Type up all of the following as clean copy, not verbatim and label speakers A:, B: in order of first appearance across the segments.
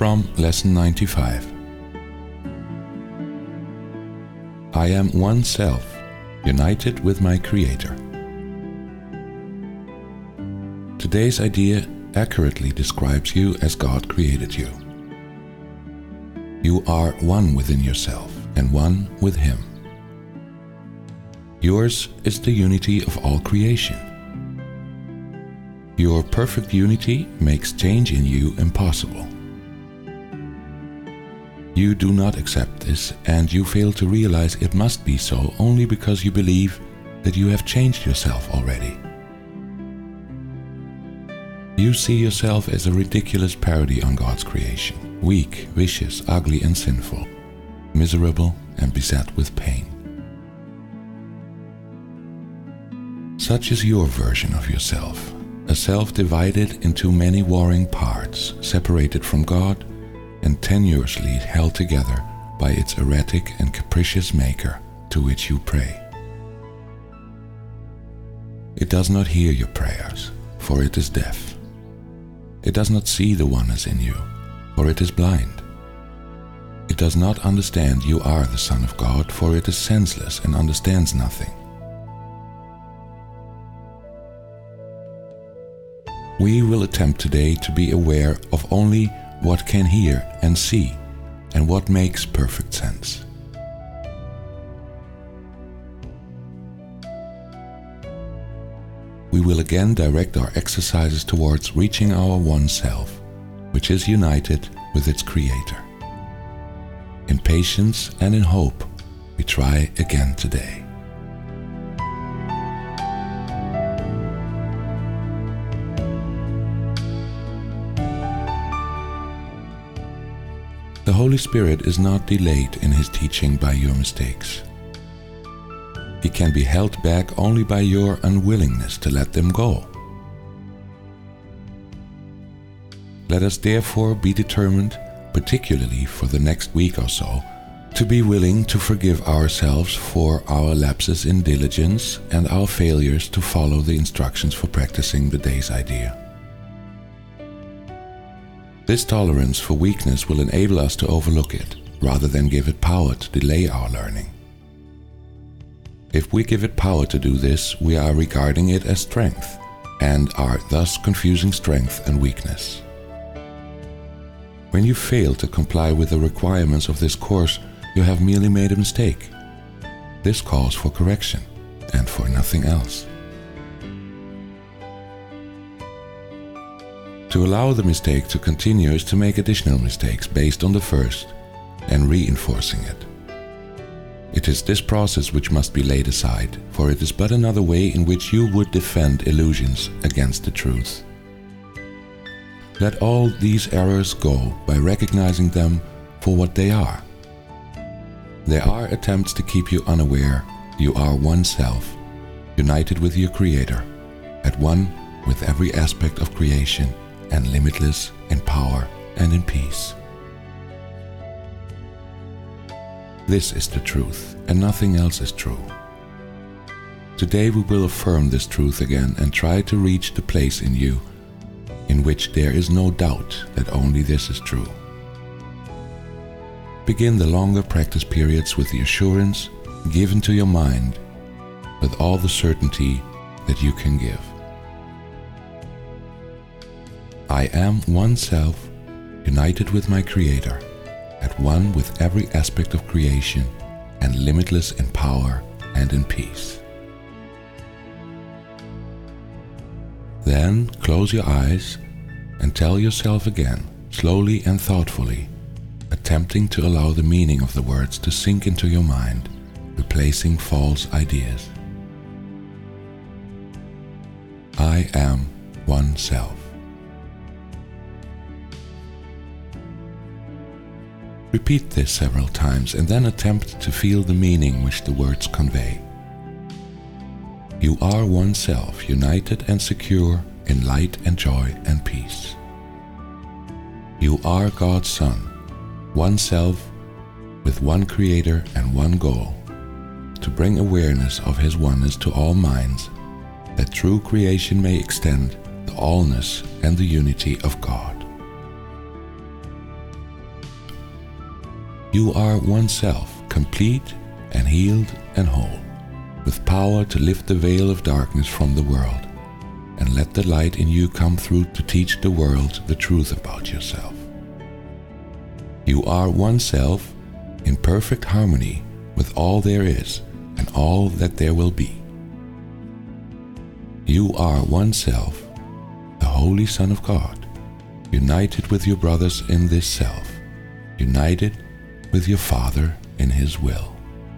A: from Lesson 95. I am one self, united with my Creator. Today's idea accurately describes you as God created you. You are one within yourself and one with Him. Yours is the unity of all creation. Your perfect unity makes change in you impossible. You do not accept this, and you fail to realize it must be so only because you believe that you have changed yourself already. You see yourself as a ridiculous parody on God's creation, weak, vicious, ugly and sinful, miserable and beset with pain. Such is your version of yourself, a self divided into many warring parts, separated from God and tenuously held together by its erratic and capricious maker to which you pray. It does not hear your prayers, for it is deaf. It does not see the oneness in you, for it is blind. It does not understand you are the Son of God, for it is senseless and understands nothing. We will attempt today to be aware of only what can hear and see, and what makes perfect sense. We will again direct our exercises towards reaching our one self, which is united with its Creator. In patience and in hope, we try again today. The Holy Spirit is not delayed in His teaching by your mistakes. He can be held back only by your unwillingness to let them go. Let us therefore be determined, particularly for the next week or so, to be willing to forgive ourselves for our lapses in diligence and our failures to follow the instructions for practicing the day's idea. This tolerance for weakness will enable us to overlook it, rather than give it power to delay our learning. If we give it power to do this, we are regarding it as strength, and are thus confusing strength and weakness. When you fail to comply with the requirements of this course, you have merely made a mistake. This calls for correction, and for nothing else. To allow the mistake to continue is to make additional mistakes based on the first and reinforcing it. It is this process which must be laid aside, for it is but another way in which you would defend illusions against the truth. Let all these errors go by recognizing them for what they are. They are attempts to keep you unaware you are one self, united with your Creator, at one with every aspect of creation, and limitless in power and in peace. This is the truth, and nothing else is true. Today we will affirm this truth again and try to reach the place in you in which there is no doubt that only this is true. Begin the longer practice periods with the assurance given to your mind, with all the certainty that you can give. I am one self, united with my Creator, at one with every aspect of creation, and limitless in power and in peace. Then close your eyes and tell yourself again, slowly and thoughtfully, attempting to allow the meaning of the words to sink into your mind, replacing false ideas. I am one self. Repeat this several times and then attempt to feel the meaning which the words convey. You are one self, united and secure in light and joy and peace. You are God's Son, one self with one Creator and one goal, to bring awareness of His oneness to all minds, that true creation may extend the allness and the unity of God. You are one self, complete and healed and whole, with power to lift the veil of darkness from the world, and let the light in you come through to teach the world the truth about yourself. You are one self, in perfect harmony with all there is and all that there will be. You are one self, the Holy Son of God, united with your brothers in this self, united with your Father in His will.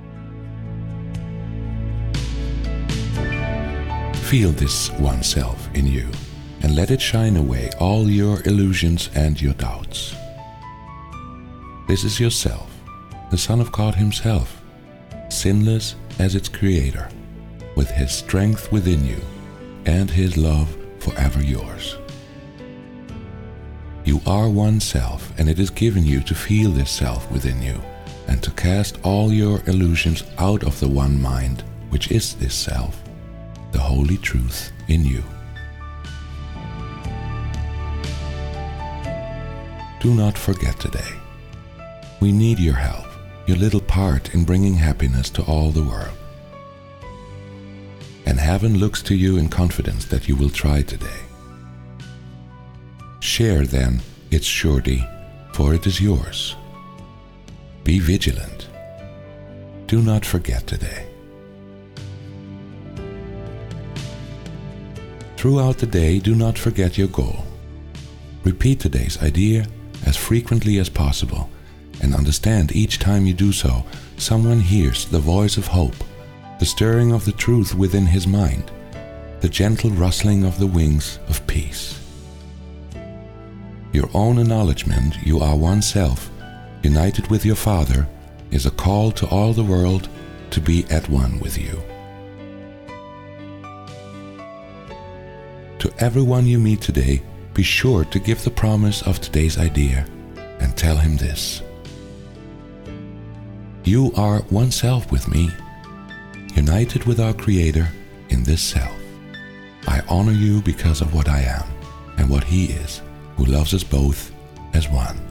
A: Feel this one self in you and let it shine away all your illusions and your doubts. This is yourself, the Son of God Himself, sinless as its Creator, with His strength within you and His love forever yours. You are one self, and it is given you to feel this self within you and to cast all your illusions out of the one mind, which is this self, the holy truth in you. Do not forget today. We need your help, your little part in bringing happiness to all the world. And heaven looks to you in confidence that you will try today. Share then its surety, for it is yours. Be vigilant. Do not forget today. Throughout the day, do not forget your goal. Repeat today's idea as frequently as possible, and understand each time you do so, someone hears the voice of hope, the stirring of the truth within his mind, the gentle rustling of the wings of peace. Your own acknowledgement you are one self, united with your Father, is a call to all the world to be at one with you. To everyone you meet today, be sure to give the promise of today's idea and tell him this. You are one self with me, united with our Creator in this self. I honor you because of what I am and what He is, who loves us both as one.